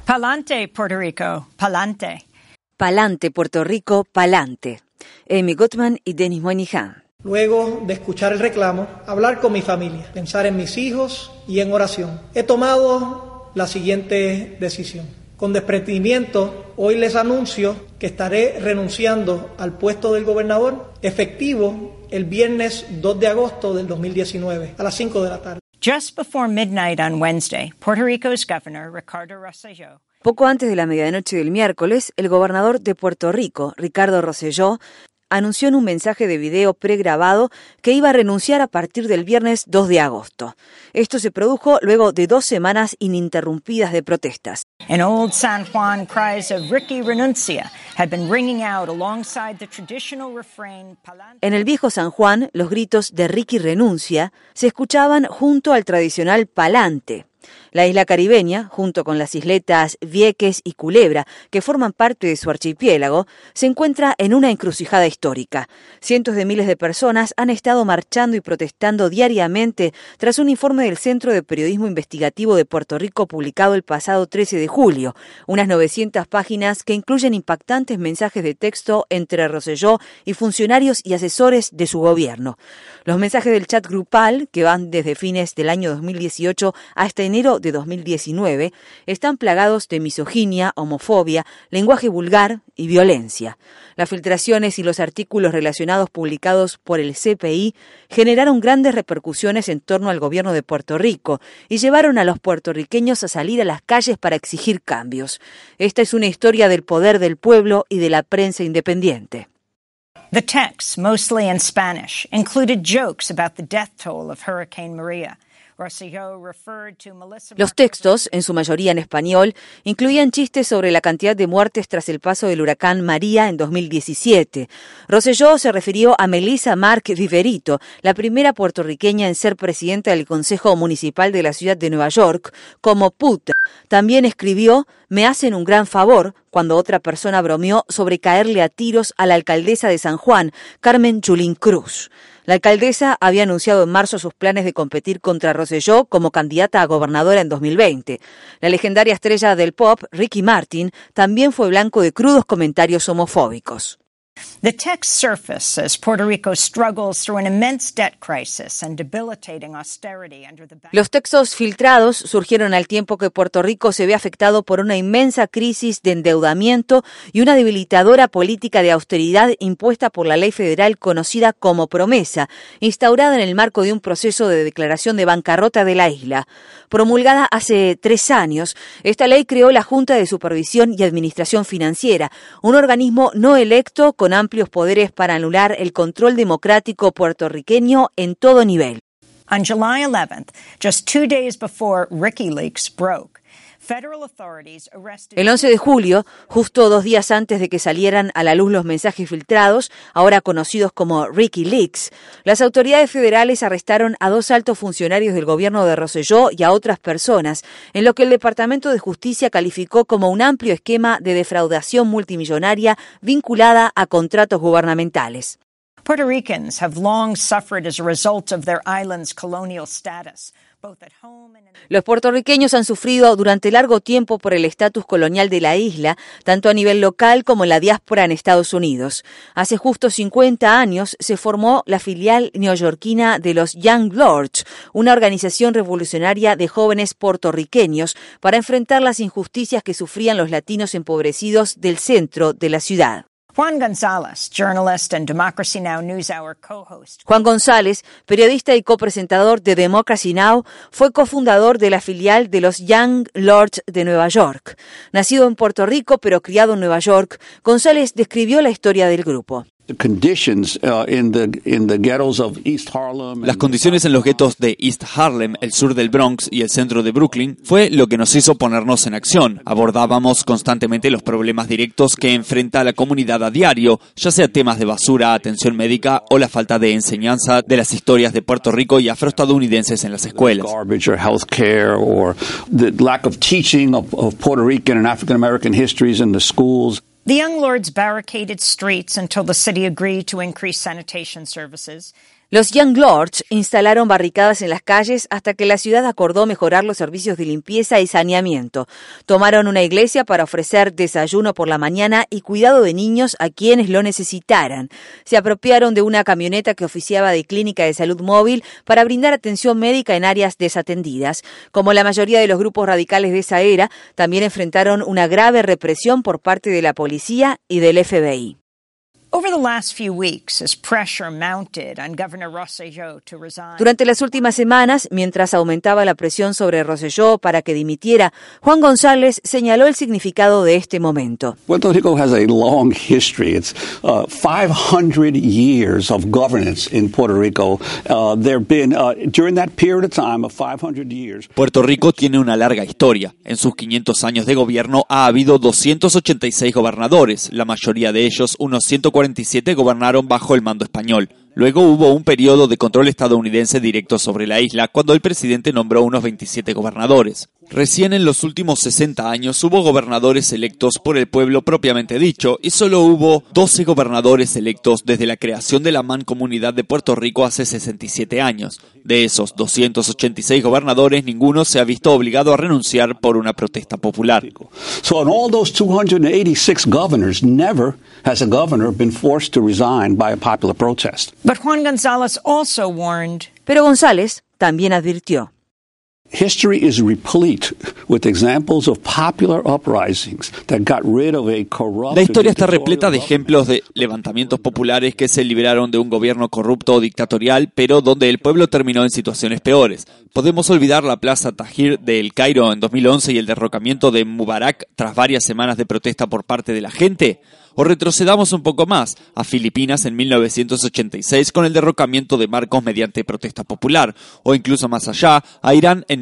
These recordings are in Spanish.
Pa'lante, Puerto Rico, pa'lante. Pa'lante, Puerto Rico, pa'lante. Amy Gottman y Denis Moynihan. Luego de escuchar el reclamo, hablar con mi familia, pensar en mis hijos y en oración. He tomado la siguiente decisión. Con desprendimiento, hoy les anuncio que estaré renunciando al puesto del gobernador, efectivo el viernes 2 de agosto del 2019, a las 5 de la tarde. Just before midnight on Wednesday, Puerto Rico's governor, Ricardo Rosselló. Poco antes de la medianoche del miércoles, el gobernador de Puerto Rico, Ricardo Rosselló, anunció en un mensaje de video pregrabado que iba a renunciar a partir del viernes 2 de agosto. Esto se produjo luego de 2 semanas ininterrumpidas de protestas. In Old San Juan, cries of Ricky renuncia had been ringing out alongside the traditional refrain. En el viejo San Juan, los gritos de Ricky renuncia se escuchaban junto al tradicional pa'lante. La isla caribeña, junto con las isletas Vieques y Culebra, que forman parte de su archipiélago, se encuentra en una encrucijada histórica. Cientos de miles de personas han estado marchando y protestando diariamente tras un informe del Centro de Periodismo Investigativo de Puerto Rico publicado el pasado 13 de julio, unas 900 páginas que incluyen impactantes mensajes de texto entre Rosselló y funcionarios y asesores de su gobierno. Los mensajes del chat grupal, que van desde fines del año 2018 hasta enero de 2019, están plagados de misoginia, homofobia, lenguaje vulgar y violencia. Las filtraciones y los artículos relacionados publicados por el CPI generaron grandes repercusiones en torno al gobierno de Puerto Rico y llevaron a los puertorriqueños a salir a las calles para exigir cambios. Esta es una historia del poder del pueblo y de la prensa independiente. The texts, mostly in Spanish, included jokes about the death toll of Hurricane Maria. Los textos, en su mayoría en español, incluían chistes sobre la cantidad de muertes tras el paso del huracán María en 2017. Rosselló se refirió a Melissa Mark Viverito, la primera puertorriqueña en ser presidenta del Consejo Municipal de la ciudad de Nueva York, como puta. También escribió: "Me hacen un gran favor", cuando otra persona bromeó sobre caerle a tiros a la alcaldesa de San Juan, Carmen Yulín Cruz. La alcaldesa había anunciado en marzo sus planes de competir contra Rosselló como candidata a gobernadora en 2020. La legendaria estrella del pop, Ricky Martin, también fue blanco de crudos comentarios homofóbicos. The text surfaced as Puerto Rico struggles through an immense debt crisis and debilitating austerity under the Los textos filtrados surgieron al tiempo que Puerto Rico se ve afectado por una inmensa crisis de endeudamiento y una debilitadora política de austeridad impuesta por la ley federal conocida como Promesa, instaurada en el marco de un proceso de declaración de bancarrota de la isla. Promulgada hace 3 años, esta ley creó la Junta de Supervisión y Administración Financiera, un organismo no electo con amplios poderes para anular el control democrático puertorriqueño en todo nivel. On July 11th, just 2 days before WikiLeaks broke, el 11 de julio, justo 2 días antes de que salieran a la luz los mensajes filtrados, ahora conocidos como WikiLeaks, las autoridades federales arrestaron a 2 altos funcionarios del gobierno de Rosselló y a otras personas, en lo que el Departamento de Justicia calificó como un amplio esquema de defraudación multimillonaria vinculada a contratos gubernamentales. Puerto Ricans have long suffered as a result of their island's colonial status. Los puertorriqueños han sufrido durante largo tiempo por el estatus colonial de la isla, tanto a nivel local como en la diáspora en Estados Unidos. Hace justo 50 años se formó la filial neoyorquina de los Young Lords, una organización revolucionaria de jóvenes puertorriqueños para enfrentar las injusticias que sufrían los latinos empobrecidos del centro de la ciudad. Juan González, journalist and Democracy Now! NewsHour co-host. Juan González, periodista y copresentador de Democracy Now!, fue cofundador de la filial de los Young Lords de Nueva York. Nacido en Puerto Rico, pero criado en Nueva York, González describió la historia del grupo. Las condiciones en los guetos de East Harlem, el sur del Bronx y el centro de Brooklyn fue lo que nos hizo ponernos en acción. Abordábamos constantemente los problemas directos que enfrenta la comunidad a diario, ya sea temas de basura, atención médica o la falta de enseñanza de las historias de Puerto Rico y afroestadounidenses en las escuelas. The Young Lords barricaded streets until the city agreed to increase sanitation services. Los Young Lords instalaron barricadas en las calles hasta que la ciudad acordó mejorar los servicios de limpieza y saneamiento. Tomaron una iglesia para ofrecer desayuno por la mañana y cuidado de niños a quienes lo necesitaran. Se apropiaron de una camioneta que oficiaba de clínica de salud móvil para brindar atención médica en áreas desatendidas. Como la mayoría de los grupos radicales de esa era, también enfrentaron una grave represión por parte de la policía y del FBI. Durante las últimas semanas, mientras aumentaba la presión sobre Rosselló para que dimitiera, Juan González señaló el significado de este momento. Puerto Rico has a long history. It's 500 years of governance in Puerto Rico. There've been during that period of time of 500 years. Puerto Rico tiene una larga historia. En sus 500 años de gobierno ha habido 286 gobernadores, la mayoría de ellos, unos 147 gobernaron bajo el mando español. Luego hubo un periodo de control estadounidense directo sobre la isla, cuando el presidente nombró unos 27 gobernadores. Recién en los últimos 60 años hubo gobernadores electos por el pueblo propiamente dicho, y solo hubo 12 gobernadores electos desde la creación de la Mancomunidad de Puerto Rico hace 67 años. De esos 286 gobernadores, ninguno se ha visto obligado a renunciar por una protesta popular. So in all those 286 governors, never has a governor been forced to resign by a popular protest. But Juan González also warned. Pero González también advirtió. History is replete with examples of popular uprisings that got rid of a corrupt. La historia está repleta de ejemplos de levantamientos populares que se liberaron de un gobierno corrupto o dictatorial, pero donde el pueblo terminó en situaciones peores. ¿Podemos olvidar la Plaza Tahrir de El Cairo en 2011 y el derrocamiento de Mubarak tras varias semanas de protesta por parte de la gente? O retrocedamos un poco más, a Filipinas en 1986 con el derrocamiento de Marcos mediante protesta popular, o incluso más allá, a Irán en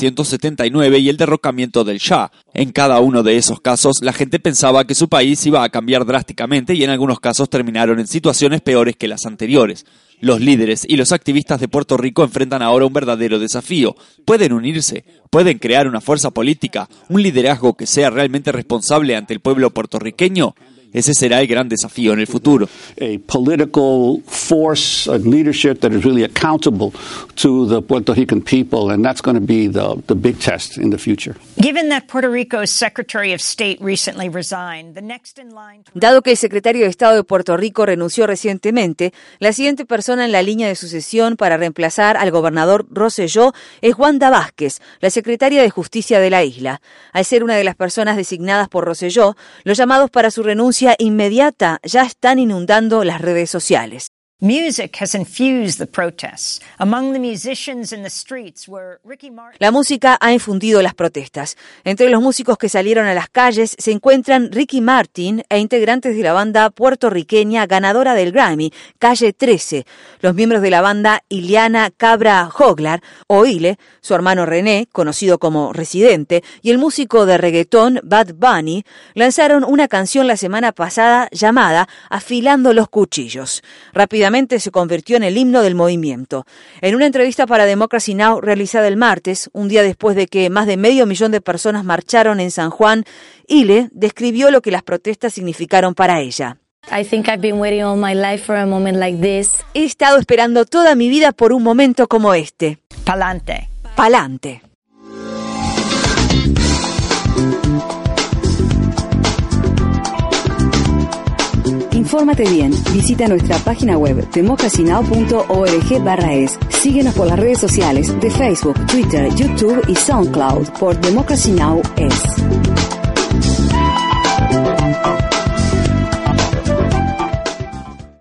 1979 y el derrocamiento del Shah. En cada uno de esos casos, la gente pensaba que su país iba a cambiar drásticamente y en algunos casos terminaron en situaciones peores que las anteriores. Los líderes y los activistas de Puerto Rico enfrentan ahora un verdadero desafío. Pueden unirse, pueden crear una fuerza política, un liderazgo que sea realmente responsable ante el pueblo puertorriqueño. Ese será el gran desafío en el futuro. A political force, a leadership that is really accountable to the Puerto Rican people, and that's going to be the big test in the future. Given that Puerto Rico's Secretary of State recently resigned, the next in line to... Dado que el secretario de Estado de Puerto Rico renunció recientemente, la siguiente persona en la línea de sucesión para reemplazar al gobernador Rosselló es Wanda Vázquez, la secretaria de Justicia de la isla. Al ser una de las personas designadas por Rosselló, los llamados para su renuncia inmediata ya están inundando las redes sociales. Music has infused the protests. Among the musicians in the streets were Ricky Martin. La música ha infundido las protestas. Entre los músicos que salieron a las calles se encuentran Ricky Martin e integrantes de la banda puertorriqueña ganadora del Grammy, Calle 13. Los miembros de la banda Ileana Cabra Joglar, o Ile, su hermano René, conocido como Residente, y el músico de reggaetón Bad Bunny, lanzaron una canción la semana pasada llamada Afilando los Cuchillos. Rápidamente se convirtió en el himno del movimiento. En una entrevista para Democracy Now! Realizada el martes, un día después de que más de 500,000 de personas marcharon en San Juan, Ile describió lo que las protestas significaron para ella. He estado esperando toda mi vida por un momento como este. Pa'lante. Pa'lante. Infórmate bien, visita nuestra página web democracynow.org/es. Síguenos por las redes sociales de Facebook, Twitter, YouTube y SoundCloud por Democracy Now! Es.